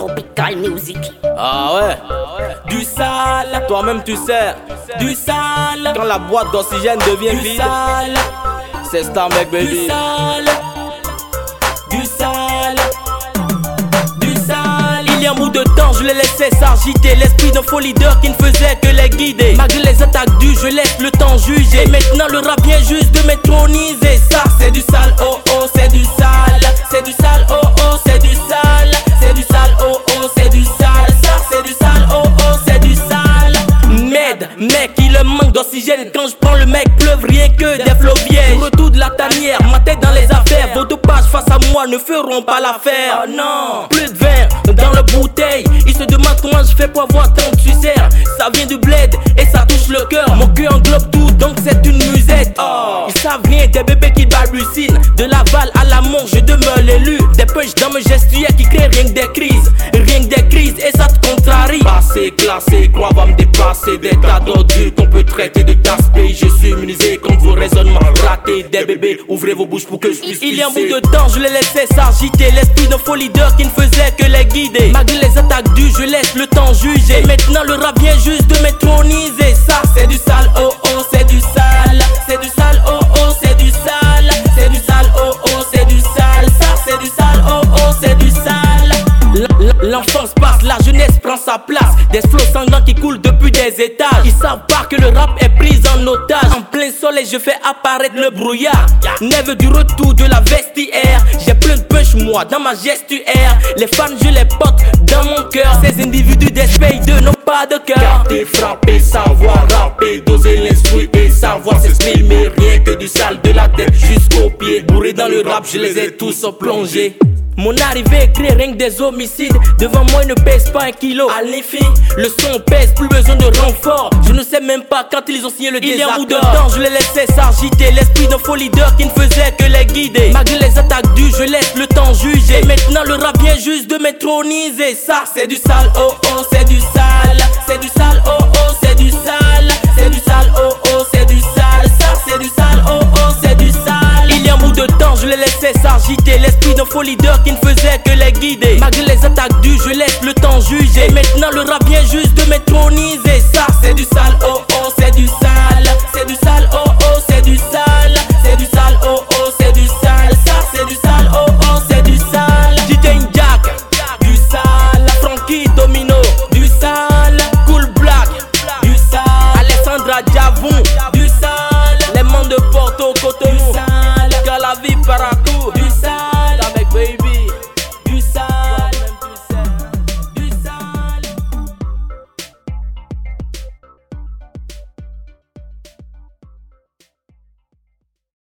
Tropical Music. Ah ouais, du sale, toi-même tu sais, du sale. Quand la boîte d'oxygène devient vide, sale, c'est Star mec baby. Du sale, du sale, du sale. Il y a un bout de temps, je les laissais s'agiter. L'esprit d'un faux leader qui ne faisait que les guider. Malgré les attaques dues, je laisse le temps juger. Maintenant le rap vient juste de m'introniser. Ça c'est du sale, oh oh, c'est du sale. C'est du sale, oh oh, c'est du sale. C'est du sale, oh oh, c'est du sale. Ça c'est du sale, oh oh, c'est du sale. Mec, il manque d'oxygène. Quand je prends le mec, pleuve rien que des flots vierges. Retour de la tanière, ma tête dans les affaires. Vos deux pages face à moi ne feront pas l'affaire. Oh non, plus de vin dans la bouteille. Ils se demandent comment je fais pour avoir tant de sucère. Ça vient du bled et ça touche le cœur. Mon cœur englobe tout, donc c'est une musette. Oh, ils savent rien des bébés qui balbutinent. De l'aval à l'amont, je demeure l'élu. Des punches dans mes gestuels qui créent rien que des crises. Rien que des crises et ça te contrarie. Passé, classé, crois va me dépasser. Des tas d'ordures qu'on peut traiter de gaspiller. Je suis immunisé contre vos raisonnements ratés. Des bébés, ouvrez vos bouches pour que je puisse pisser. Il y a un bout de temps, je les laissais s'agiter. L'esprit d'un faux leader qui ne faisait que les guider. Malgré les attaques dues, je laisse le temps juger. Et maintenant le rap vient juste de m'introniser. Ça c'est du sale, oh oh, c'est du sale. C'est du sale, oh oh, c'est du sale. C'est du sale, oh oh, c'est du sale. Ça c'est du sale, oh oh, c'est du sale. L'enfance passe, la jeunesse prend sa place. Des flots sanglants qui coulent depuis des étages. Ils savent pas que le rap est pris en otage. En plein soleil je fais apparaître le brouillard. Neuf du retour de la vestiaire. J'ai plein de punch moi dans ma gestuaire. Les fans je les porte dans mon cœur. Ces individus d'espèce de n'ont pas de cœur. Garder, frapper, savoir rapper. Doser l'instru et savoir s'exprimer. Rien que du sale de la tête jusqu'aux pieds. Bourré dans le rap je les ai tous plongés. Mon arrivée crée rien que des homicides. Devant moi il ne pèse pas 1 kilo. À l'effet, le son pèse, plus besoin de renfort. Je ne sais même pas quand ils ont signé le désaccord. Il y a un bout de temps, je les laissais s'agiter. L'esprit d'un faux leader qui ne faisait que les guider. Malgré les attaques dues, je laisse le temps juger. Et maintenant le rap vient juste de m'introniser. Ça c'est du sale, oh oh, c'est du sale. C'est du sale, oh oh, c'est du sale. C'est du sale, oh oh, c'est du sale. Ça c'est du sale, oh oh, c'est du sale. Il y a un bout de temps, je les laissais s'agiter. L'esprit d'un faux leader qui ne faisait que les guider. Malgré les attaques dues, je laisse le temps juger. Et maintenant le rap vient juste de m'introniser. Ça c'est du sale, oh oh, c'est du sale. C'est du sale, oh oh.